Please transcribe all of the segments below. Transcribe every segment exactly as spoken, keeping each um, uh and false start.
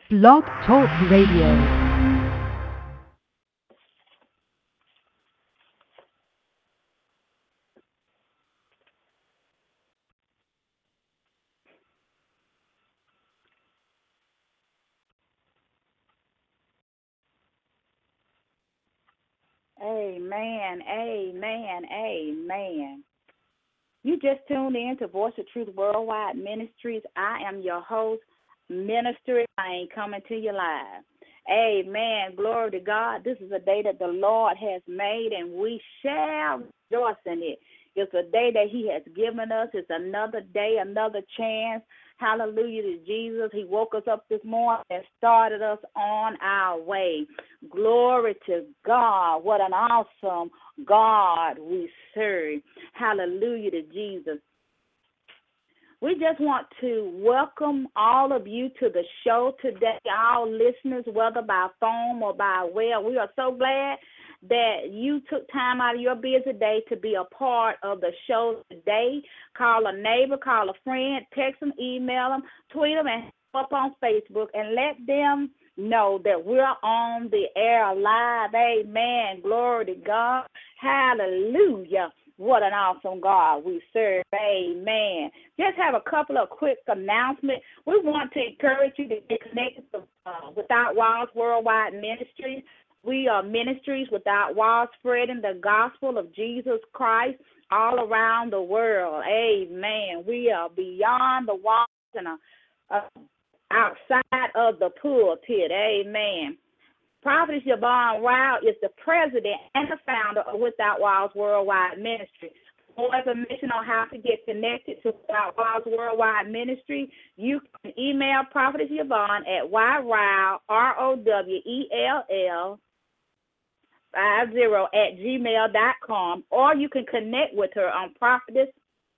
Blog Talk Radio. Amen, amen, amen. You just tuned in to Voice of Truth Worldwide Ministries. I am your host, Minister Elaine, coming to you live. Amen. Glory to God. This is a day that the Lord has made, and we shall rejoice in it. It's a day that He has given us. It's another day, another chance. Hallelujah to Jesus. He woke us up this morning and started us on our way. Glory to God. What an awesome God we serve. Hallelujah to Jesus. We just want to welcome all of you to the show today, all listeners, whether by phone or by web. We are so glad that you took time out of your busy day to be a part of the show today. Call a neighbor, call a friend, text them, email them, tweet them, and up on Facebook, and let them know that we're on the air live. Amen. Glory to God. Hallelujah. What an awesome God we serve. Amen. Just have a couple of quick announcements. We want to encourage you to get connected to uh, Without Walls Worldwide Ministries. We are ministries without walls, spreading the gospel of Jesus Christ all around the world. Amen. We are beyond the walls and uh, uh, outside of the pulpit. Amen. Prophetess Yvonne Rao is the president and the founder of Without Walls Worldwide Ministry. For more information on how to get connected to Without Walls Worldwide Ministry, you can email Prophetess Yvonne at yrao, R O W E L L, fifty at gmail dot com, or you can connect with her on Prophetess,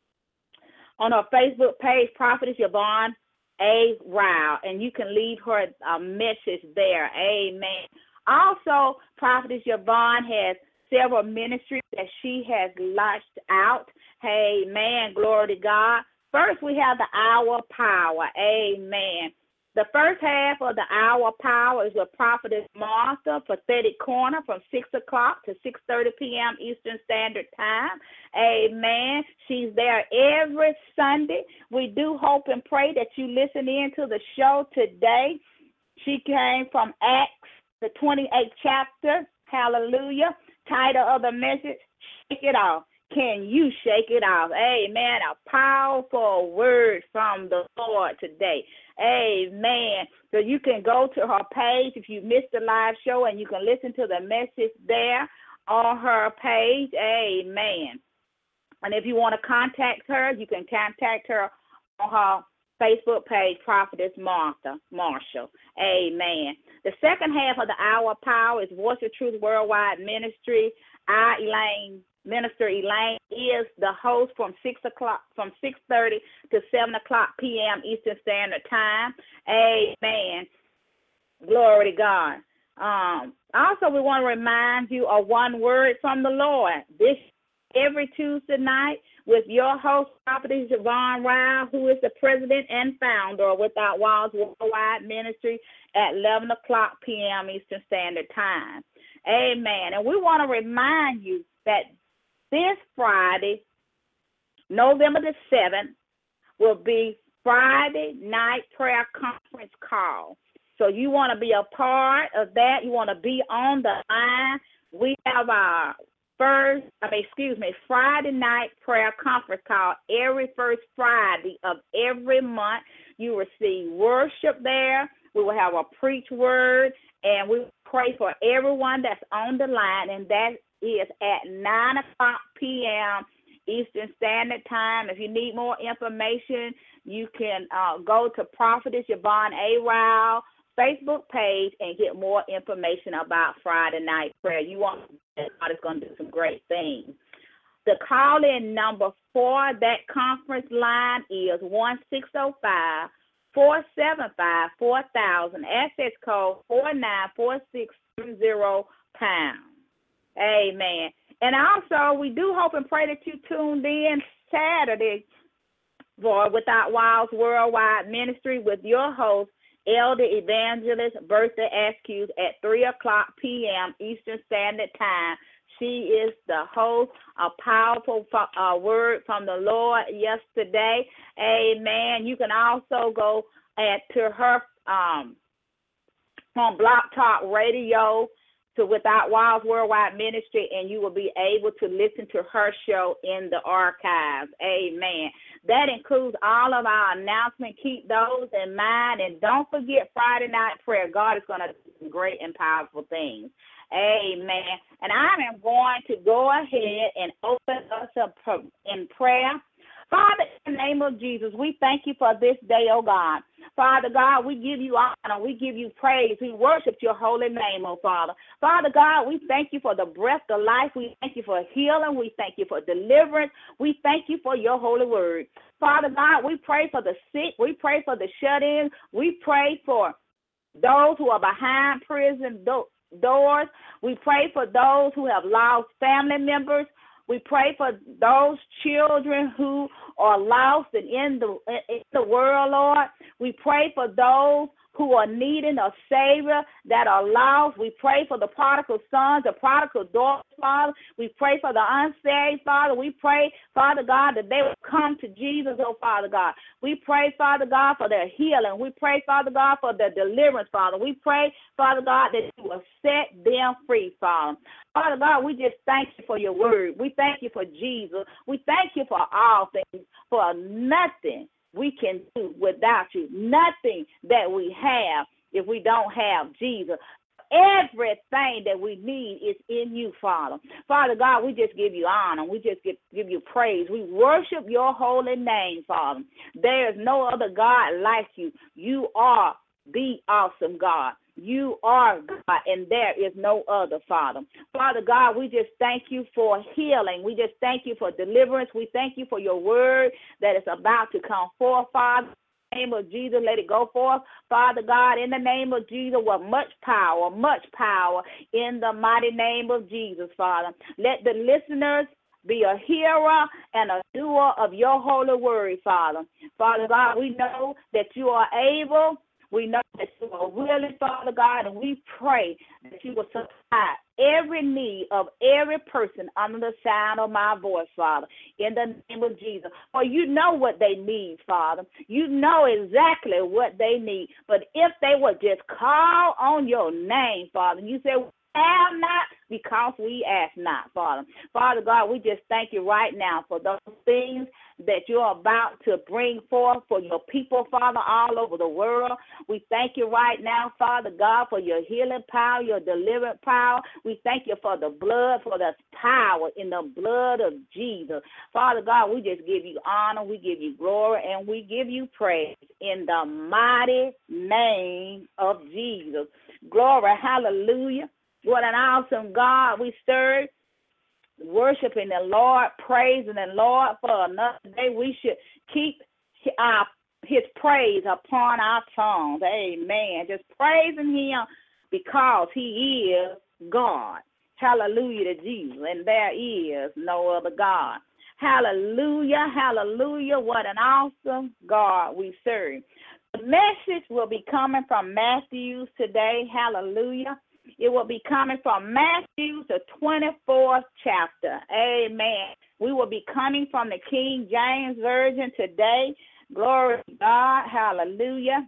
on her Facebook page, Prophetess Yvonne A. Rao, and you can leave her a message there. Amen. Also, Prophetess Yvonne has several ministries that she has launched out. Amen. Glory to God. First, we have the Hour of Power. Amen. The first half of the Hour of Power is with Prophetess Martha, Prophetic Corner, from six o'clock to six thirty p.m. Eastern Standard Time. Amen. She's there every Sunday. We do hope and pray that you listen in to the show today. She came from Acts, the twenty-eighth chapter. Hallelujah. Title of the message, Shake It Off. Can you shake it off? Amen. A powerful word from the Lord today. Amen. So you can go to her page if you missed the live show, and you can listen to the message there on her page. Amen. And if you want to contact her, you can contact her on her Facebook page, Prophetess Martha Marshall. Amen. The second half of the Hour of Power is Voice of Truth Worldwide Ministry. I, Elaine, Minister Elaine, is the host from six o'clock, from six thirty to seven o'clock p.m. Eastern Standard Time. Amen. Glory to God. Um, also, we want to remind you of one word from the Lord. This every Tuesday night with your host, Prophetess Yvonne Rao, who is the president and founder of Without Walls Worldwide Ministry, at eleven o'clock p.m. Eastern Standard Time. Amen. And we want to remind you that this Friday, November the seventh, will be Friday night prayer conference call. So you want to be a part of that. You want to be on the line. We have our first, I mean, excuse me, Friday night prayer conference call every first Friday of every month. You receive worship there. We will have a preach word, and we pray for everyone that's on the line, and that is at nine o'clock p.m. Eastern Standard Time. If you need more information, you can uh, go to Prophetess Yvonne A. Rao Facebook page and get more information about Friday night prayer. You want God is going to do some great things. The call-in number for that conference line is one six zero five, four seven five, four thousand, access code four nine four six three zero pound. Amen. And also, we do hope and pray that you tuned in Saturday for Without Walls Worldwide Ministry with your host, Elder Evangelist Bertha Askew at three o'clock p.m. Eastern Standard Time. She is the host, a powerful uh, word from the Lord yesterday. Amen. You can also go at, to her um, on Blog Talk Radio to Without Walls Worldwide Ministry, and you will be able to listen to her show in the archives. Amen. That includes all of our announcements. Keep those in mind, and don't forget Friday night prayer. God is going to do some great and powerful things. Amen. And I am going to go ahead and open us up in prayer. Father, in the name of Jesus, we thank you for this day, oh God. Father God, we give you honor. We give you praise. We worship your holy name, oh Father. Father God, we thank you for the breath of life. We thank you for healing. We thank you for deliverance. We thank you for your holy word. Father God, we pray for the sick. We pray for the shut-in. We pray for those who are behind prison do- doors. We pray for those who have lost family members. We pray for those children who are lost and in the in the world, Lord. We pray for those who are needing a Savior that are lost. We pray for the prodigal sons, the prodigal daughters, Father. We pray for the unsaved, Father. We pray, Father God, that they will come to Jesus, oh Father God. We pray, Father God, for their healing. We pray, Father God, for their deliverance, Father. We pray, Father God, that you will set them free, Father. Father God, we just thank you for your word. We thank you for Jesus. We thank you for all things, for nothing we can do without you. Nothing that we have if we don't have Jesus. Everything that we need is in you, Father. Father God, we just give you honor. We just give, give you praise. We worship your holy name, Father. There is no other God like you. You are the awesome God. You are God, and there is no other, Father. Father God, we just thank you for healing. We just thank you for deliverance. We thank you for your word that is about to come forth, Father. In the name of Jesus, let it go forth, Father God, in the name of Jesus, with much power, much power, in the mighty name of Jesus, Father. Let the listeners be a hearer and a doer of your holy word, Father. Father God, we know that you are able. We know that you are willing, Father God, and we pray that you will supply every need of every person under the sound of my voice, Father, in the name of Jesus. For you know what they need, Father. You know exactly what they need. But if they would just call on your name, Father, you say, have not because we ask not, Father. Father God, we just thank you right now for those things that you're about to bring forth for your people, Father, all over the world. We thank you right now, Father God, for your healing power, your deliverance power. We thank you for the blood, for the power in the blood of Jesus. Father God, we just give you honor, we give you glory, and we give you praise in the mighty name of Jesus. Glory, hallelujah. What an awesome God we serve. Worshiping the Lord, praising the Lord for another day. We should keep our, his praise upon our tongues. Amen. Just praising him because he is God. Hallelujah to Jesus. And there is no other God. Hallelujah, hallelujah. What an awesome God we serve. The message will be coming from Matthew today. Hallelujah. It will be coming from Matthew, the twenty-fourth chapter. Amen. We will be coming from the King James Version today. Glory to God. Hallelujah.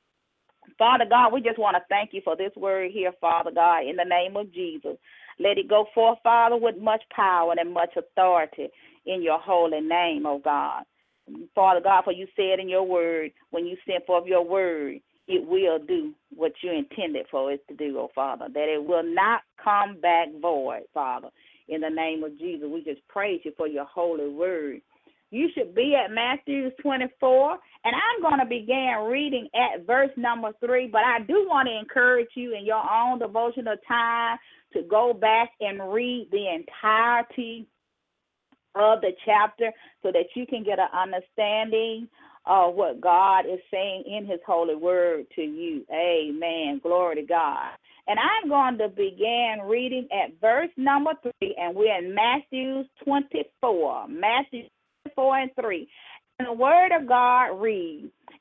Father God, we just want to thank you for this word here, Father God, in the name of Jesus. Let it go forth, Father, with much power and much authority in your holy name, oh God. Father God, for you said in your word, when you sent forth your word, it will do what you intended for it to do, oh Father, that it will not come back void, Father. In the name of Jesus, we just praise you for your holy word. You should be at Matthew twenty-four, and I'm going to begin reading at verse number three, but I do want to encourage you in your own devotional time to go back and read the entirety of the chapter so that you can get an understanding of what God is saying in his holy word to you. Amen. Glory to God. And I'm going to begin reading at verse number three, and we're in Matthew twenty-four. Matthew twenty-four and three. And the word of God reads,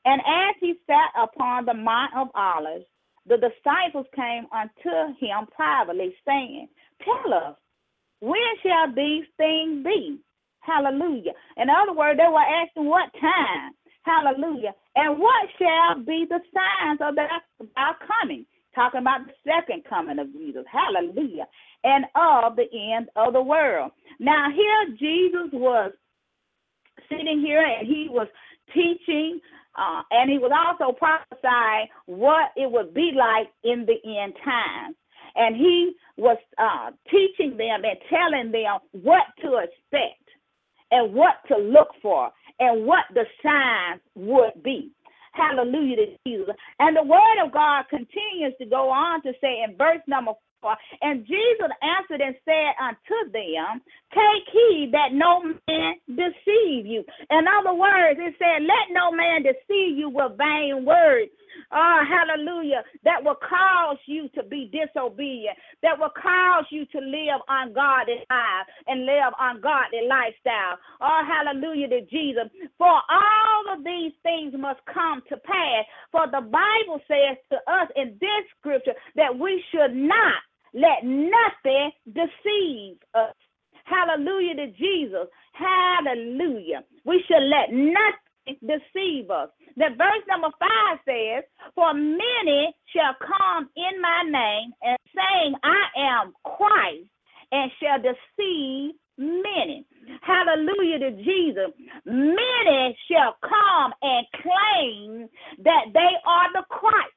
And as he sat upon the Mount of Olives, the disciples came unto him privately, saying, Tell us, when shall these things be? Hallelujah. In other words, they were asking what time. Hallelujah. And what shall be the signs of our coming? Talking about the second coming of Jesus. Hallelujah. And of the end of the world. Now here Jesus was sitting here and he was teaching, uh, and he was also prophesying what it would be like in the end times. And he was uh, teaching them and telling them what to expect and what to look for and what the signs would be. Hallelujah to Jesus. And the word of God continues to go on to say in verse number four, and Jesus answered and said unto them, Take heed that no man deceive you. In other words, it said, let no man deceive you with vain words. Oh, hallelujah, that will cause you to be disobedient, that will cause you to live ungodly life and live ungodly lifestyle. Oh, hallelujah to Jesus. For all of these things must come to pass. For the Bible says to us in this scripture that we should not let nothing deceive us. Hallelujah to Jesus. Hallelujah. We should let nothing deceive us. The verse number five says, For many shall come in my name and saying, I am Christ, and shall deceive many. Hallelujah to Jesus. Many shall come and claim that they are the Christ.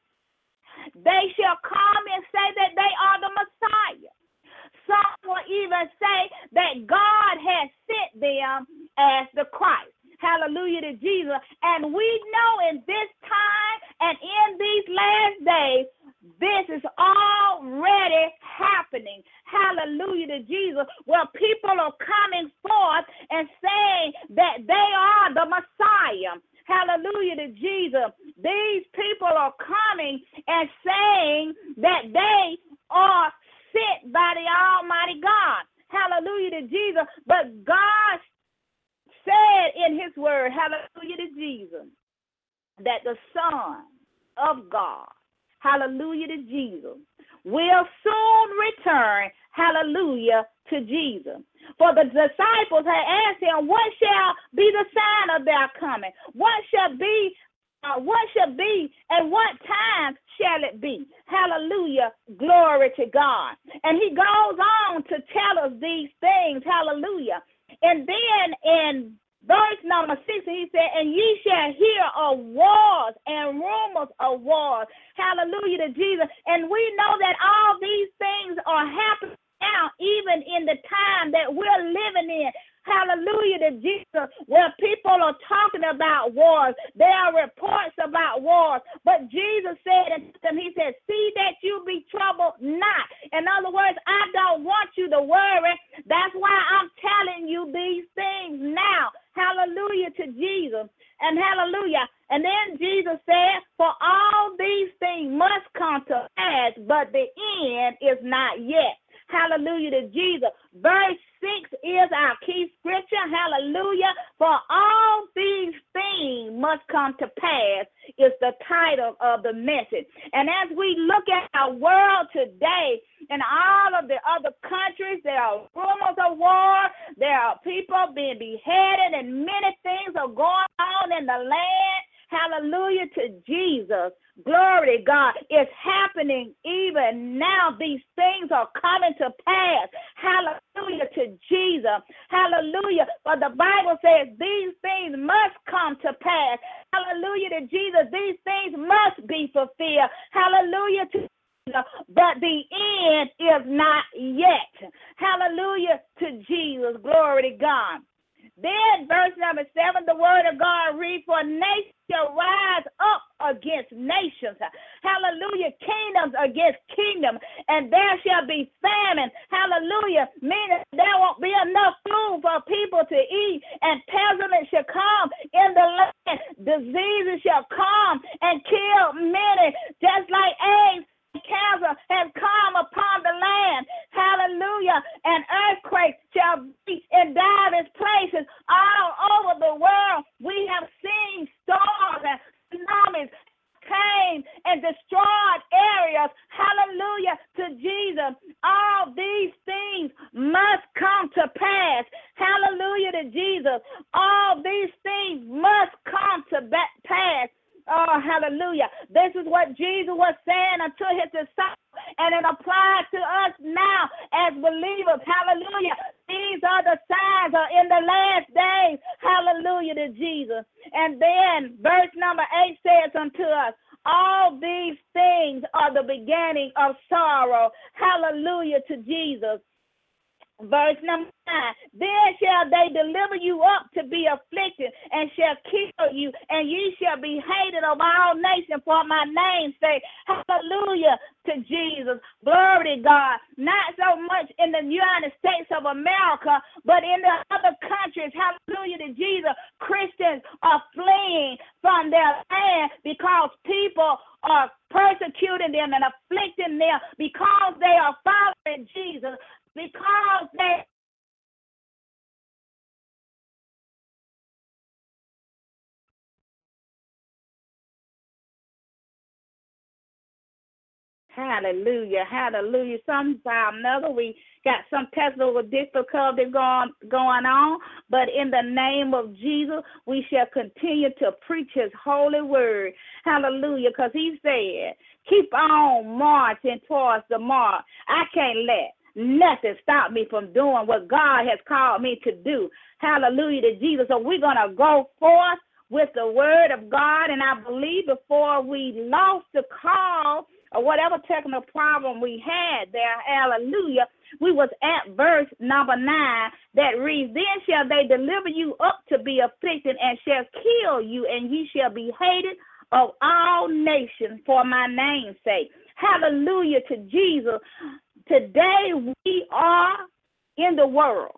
They shall come and say that they are the Messiah. Some will even say that God has sent them as the Christ. Hallelujah to Jesus. And we know in this time and in these last days, this is already happening. Hallelujah to Jesus. Where people are coming forth and saying that they are the Messiah. Hallelujah to Jesus. These people are coming and saying that they are sent by the Almighty God. Hallelujah to Jesus. But God said in his word, hallelujah to Jesus, that the Son of God, hallelujah to Jesus, will soon return, hallelujah to Jesus. For the disciples had asked him, what shall be the sign of their coming? What shall be, uh, what shall be, and what time shall it be? Hallelujah, glory to God. And he goes on to tell us these things, hallelujah. And then in verse number six, he said, and ye shall hear of wars and rumors of wars. Hallelujah to Jesus. And we know that all these things are happening now, even in the time that we're living in. Hallelujah to Jesus, where people are talking about wars. There are reports about wars. But Jesus said to them, he said, see that you be troubled not. In other words, I don't want you to worry. That's why I'm telling you these things now. Hallelujah to Jesus. And hallelujah. And then Jesus said, for all these things must come to pass, but the end is not yet. Hallelujah to Jesus. Verse six is our key scripture. Hallelujah. For all these things must come to pass is the title of the message. And as we look at our world today and all of the other countries, there are rumors of war. There are people being beheaded and many things are going on in the land. Hallelujah to Jesus. Glory to God. It's happening even now. These things are coming to pass. Hallelujah to Jesus. Hallelujah. For the Bible says these things must come to pass. Hallelujah to Jesus. These things must be fulfilled. Hallelujah to Jesus. But the end is not yet. Hallelujah to Jesus. Glory to God. Then verse number seven, the word of God reads, for nation shall rise up against nations. Hallelujah. Kingdoms against kingdom. And there shall be famine. Hallelujah. Meaning there won't be enough food for people to eat. And pestilence shall come in the land. Diseases shall come and kill many. Just like AIDS, cancer has come upon the land. Hallelujah. And earthquakes shall be in diverse places all over the world. We have seen storms and was saying unto his disciples, and it applies to us now as believers. Hallelujah. These are the signs are in the last days. Hallelujah to Jesus. And then verse number eight says unto us, all these things are the beginning of sorrow. Hallelujah to Jesus. Verse number nine, then shall they deliver you up to be afflicted, and shall kill you, and ye shall be hated of all nations for my name's sake. Hallelujah to Jesus. Glory to God. Not so much in the United States of America, but in the other countries. Hallelujah to Jesus. Christians are fleeing from their land because people are persecuting them and afflicting them because they are following Jesus. Because they Hallelujah, hallelujah. Sometime another we got some technical difficulty going going on, but in the name of Jesus, we shall continue to preach his holy word. Hallelujah, because he said, keep on marching towards the mark. I can't let nothing stop me from doing what God has called me to do. Hallelujah to Jesus. So we're going to go forth with the word of God. And I believe before we lost the call or whatever technical problem we had there, hallelujah, we was at verse number nine that reads, then shall they deliver you up to be afflicted and shall kill you, and ye shall be hated of all nations for my name's sake. Hallelujah to Jesus. Today we are in the world,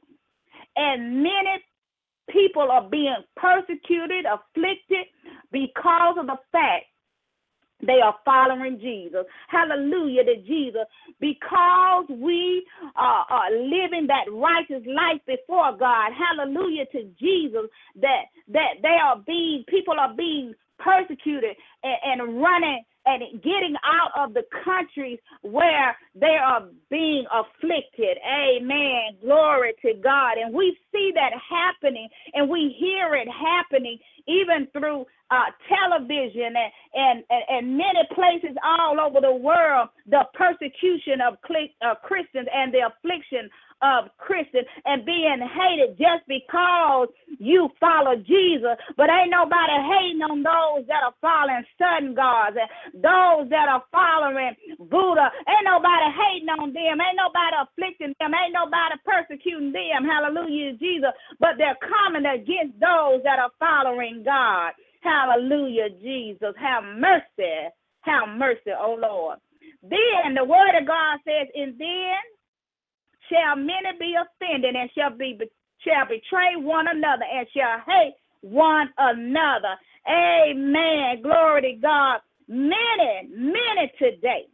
and many people are being persecuted, afflicted, because of the fact they are following Jesus. Hallelujah to Jesus. Because we are, are living that righteous life before God. Hallelujah to Jesus. That that they are being, people are being persecuted and, and running and getting out of the countries where they are being afflicted. Amen. Glory to God. And we see that happening, and we hear it happening even through uh, television and, and, and many places all over the world, the persecution of uh, Christians and the affliction of Christians and being hated just because you follow Jesus. But ain't nobody hating on those that are following sun gods and those that are following Buddha. Ain't nobody hating on them. Ain't nobody afflicting them. Ain't nobody persecuting them. Hallelujah, Jesus. But they're coming against those that are following God. Hallelujah, Jesus. Have mercy. Have mercy, oh Lord. Then the word of God says, and then shall many be offended, and shall be shall betray one another, and shall hate one another. Amen. Glory to God. Many, many today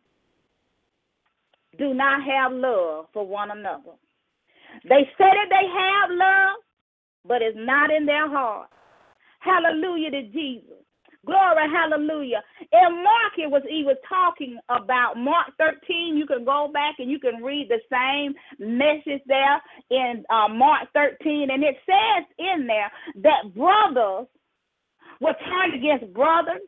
do not have love for one another. They say that they have love, but it's not in their heart. Hallelujah to Jesus. Glory, hallelujah. And Mark, it was he was talking about Mark thirteen. You can go back and you can read the same message there in uh, Mark thirteen. And it says in there that brothers will turn against brothers.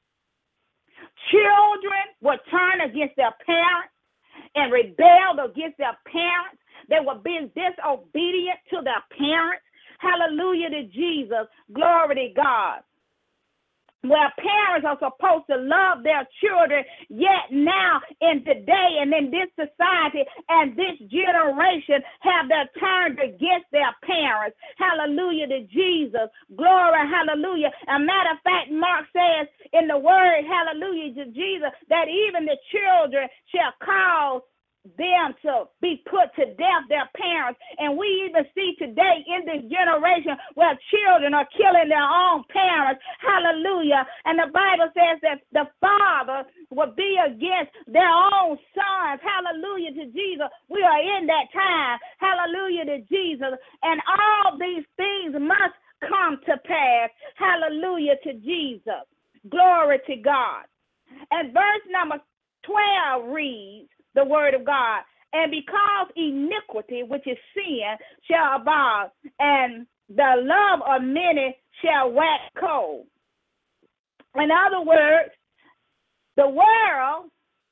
Children will turn against their parents and rebel against their parents. They will be disobedient to their parents. Hallelujah to Jesus. Glory to God. Where parents are supposed to love their children, yet now in today and in this society and this generation have their turned against their parents. Hallelujah to Jesus. Glory, hallelujah. A matter of fact, Mark says in the word, hallelujah to Jesus, that even the children shall cause them to be put to death, their parents. And we even see today in this generation where children are killing their own parents. Hallelujah. And the Bible says that the father will be against their own sons. Hallelujah to Jesus. We are in that time. Hallelujah to Jesus. And all these things must come to pass. Hallelujah to Jesus. Glory to God. And verse number twelve reads, the word of God, and because iniquity, which is sin, shall abound, and the love of many shall wax cold. In other words, The world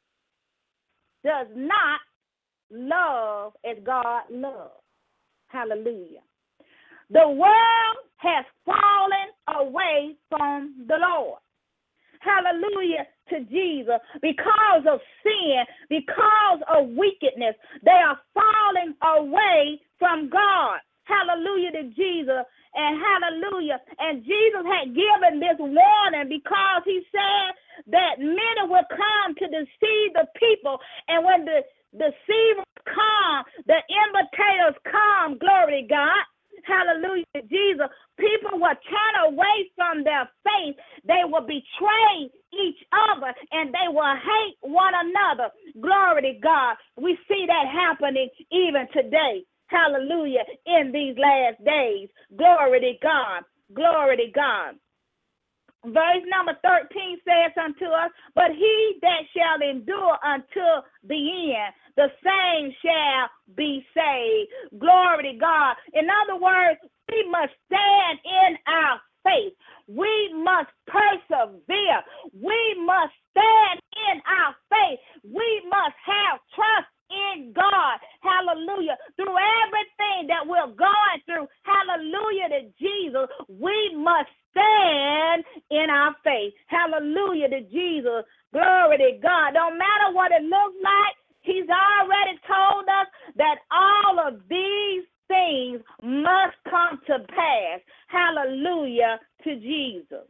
does not love as God loves. Hallelujah. The world has fallen away from the Lord. Hallelujah to Jesus. Because of sin, because of wickedness, they are falling away from God. Hallelujah to Jesus. And hallelujah. And Jesus had given this warning because he said that many will come to deceive the people. And when the deceivers come, the imitators come, glory to God. Hallelujah, Jesus. People will turn away from their faith. They will betray each other and they will hate one another. Glory to God. We see that happening even today. Hallelujah, in these last days. Glory to God. Glory to God. Verse number thirteen says unto us, but he that shall endure until the end, the same shall be saved. Glory to God. In other words, we must stand in our faith. We must persevere. We must stand in our faith. We must have trust in God. Hallelujah. Through everything that we're going through, hallelujah to Jesus, we must stand in our faith. Hallelujah to Jesus. Glory to God. No matter what it looks like, he's already told us that all of these things must come to pass. Hallelujah to Jesus.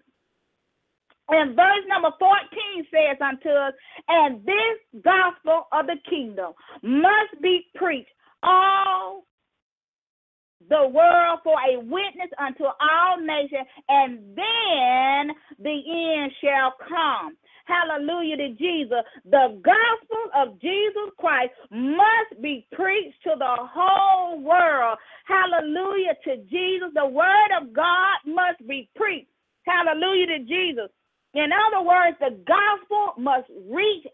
And verse number fourteen says unto us, and this gospel of the kingdom must be preached all the world for a witness unto all nations, and then the end shall come. Hallelujah to Jesus. The gospel of Jesus Christ must be preached to the whole world. Hallelujah to Jesus. The word of God must be preached. Hallelujah to Jesus. In other words, the gospel must reach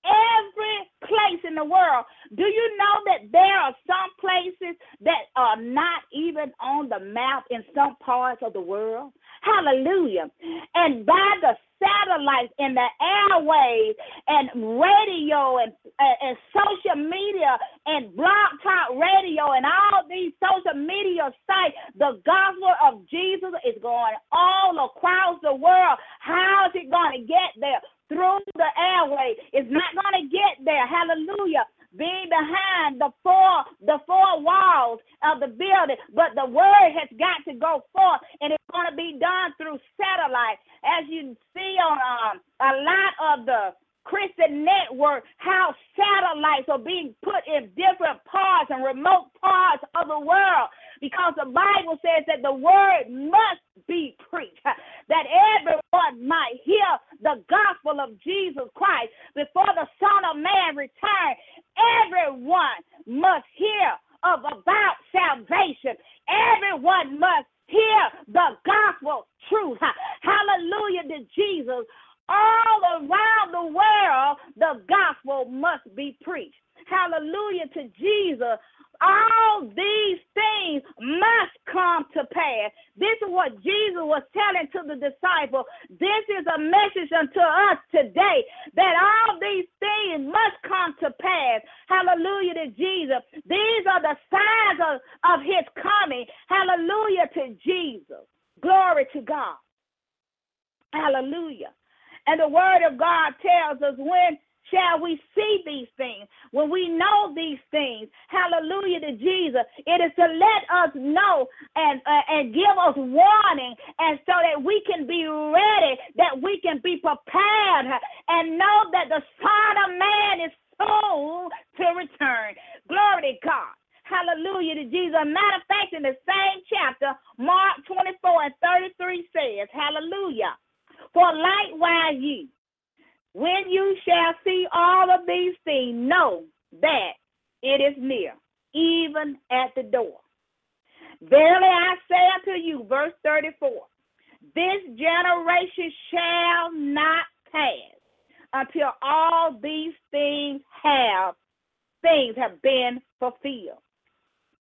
every place in the world. Do you know that there are some places that are not even on the map in some parts of the world? Hallelujah. And by the satellites and the airwaves and radio and, uh, and social media and blog talk radio and all these social media sites, the gospel of Jesus is going all across the world. How is it going to get there? Through the airway. It's not going to get there. Hallelujah. Being behind the four the four walls of the building, but the word has got to go forth, and it's going to be done through satellite. As you see on um, a lot of the Christian network, how satellites are being put in different parts and remote parts of the world, because the Bible says that the word must be preached, that everyone might hear the gospel of Jesus Christ before the Son of Man returns. Everyone must hear of about salvation. Everyone must hear the gospel truth. Hallelujah to Jesus. All around the world, the gospel must be preached. Hallelujah to Jesus. All these things must come to pass. This is what Jesus was telling to the disciples. This is a message unto us today, that all these things must come to pass. Hallelujah to Jesus. These are the signs of, of his coming. Hallelujah to Jesus. Glory to God. Hallelujah. And the word of God tells us, when shall we see these things? When we know these things, hallelujah to Jesus, it is to let us know and uh, and give us warning, and so that we can be ready, that we can be prepared, and know that the Son of Man is soon to return. Glory to God. Hallelujah to Jesus. Matter of fact, in the same chapter, Mark twenty-four and thirty-three says, hallelujah. For likewise ye, when you shall see all of these things, know that it is near, even at the door. Verily I say unto you, verse thirty-four, this generation shall not pass until all these things have things have been fulfilled.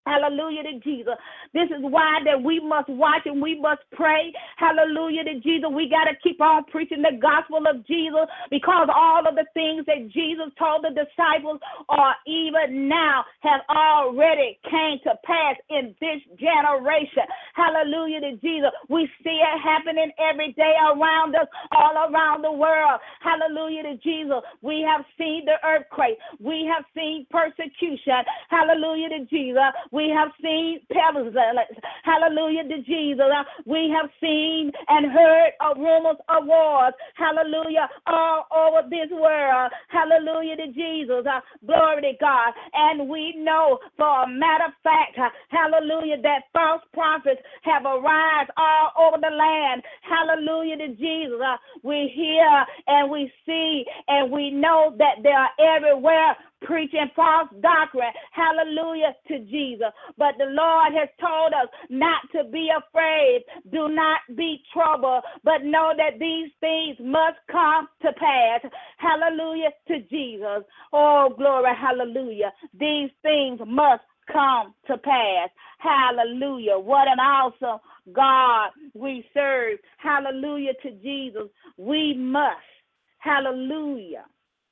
Hallelujah to Jesus. This is why that we must watch and we must pray. Hallelujah to Jesus. We got to keep on preaching the gospel of Jesus, because all of the things that Jesus told the disciples are even now have already came to pass in this generation. Hallelujah to Jesus. We see it happening every day around us, all around the world. Hallelujah to Jesus. We have seen the earthquake. We have seen persecution. Hallelujah to Jesus. We have seen pestilence. Hallelujah to Jesus. We have seen and heard of rumors of wars. Hallelujah. All over this world. Hallelujah to Jesus. Glory to God. And we know for a matter of fact, hallelujah, that false prophets have arisen all over the land. Hallelujah to Jesus. We hear and we see and we know that they are everywhere preaching false doctrine. Hallelujah to Jesus. But the Lord has told us not to be afraid. Do not be troubled, but know that these things must come to pass. Hallelujah to Jesus. Oh, glory, hallelujah. These things must come to pass. Hallelujah. What an awesome God we serve. Hallelujah to Jesus. We must, hallelujah,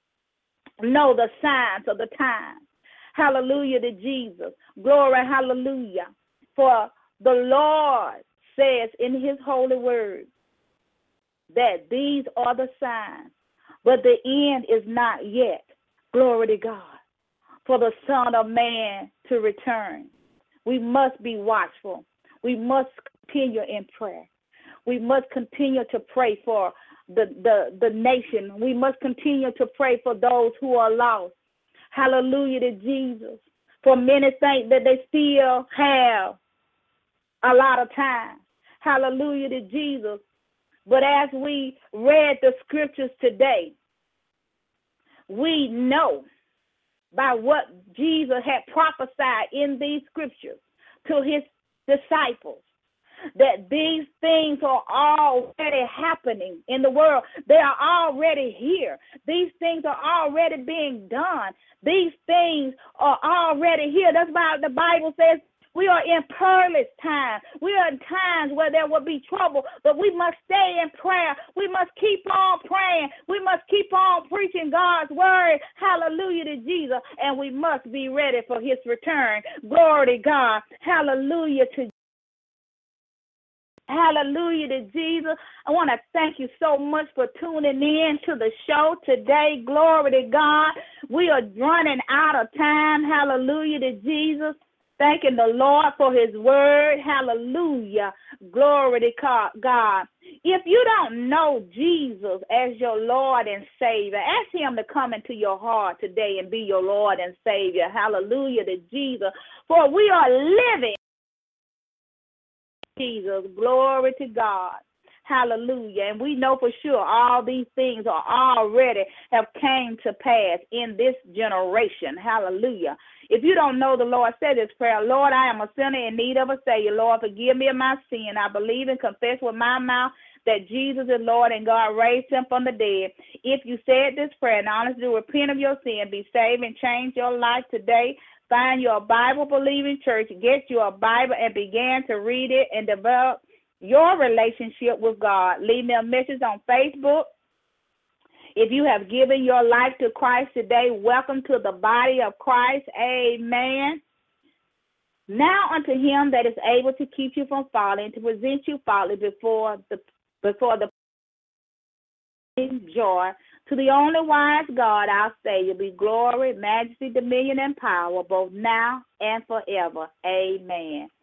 know the signs of the times. Hallelujah to Jesus. Glory, hallelujah. For the Lord says in his holy word that these are the signs, but the end is not yet. Glory to God. For the Son of Man to return. We must be watchful. We must continue in prayer. We must continue to pray for the, the, the nation. We must continue to pray for those who are lost. Hallelujah to Jesus. For many think that they still have a lot of time. Hallelujah to Jesus. But as we read the scriptures today, we know by what Jesus had prophesied in these scriptures to his disciples, that these things are already happening in the world. They are already here. These things are already being done. These things are already here. That's why the Bible says we are in perilous times. We are in times where there will be trouble, but we must stay in prayer. We must keep on praying. We must keep on preaching God's word. Hallelujah to Jesus. And we must be ready for his return. Glory to God. Hallelujah to Hallelujah to Jesus. I want to thank you so much for tuning in to the show today. Glory to God. We are running out of time. Hallelujah to Jesus. Thanking the Lord for his word. Hallelujah. Glory to God. If you don't know Jesus as your Lord and Savior, ask him to come into your heart today and be your Lord and Savior. Hallelujah to Jesus. For we are living Jesus. Glory to God. Hallelujah. And we know for sure all these things are already have came to pass in this generation. Hallelujah. If you don't know the Lord, say this prayer. Lord, I am a sinner in need of a Savior. Lord, forgive me of my sin. I believe and confess with my mouth that Jesus is Lord and God raised him from the dead. If you said this prayer and honestly repent of your sin, be saved and change your life today, find your Bible-believing church, get you a Bible and begin to read it and develop your relationship with God. Leave me a message on Facebook. If you have given your life to Christ today, welcome to the body of Christ. Amen. Now unto him that is able to keep you from falling, to present you faultless before the before the joy, to the only wise God, our Savior, be glory, majesty, dominion, and power, both now and forever. Amen.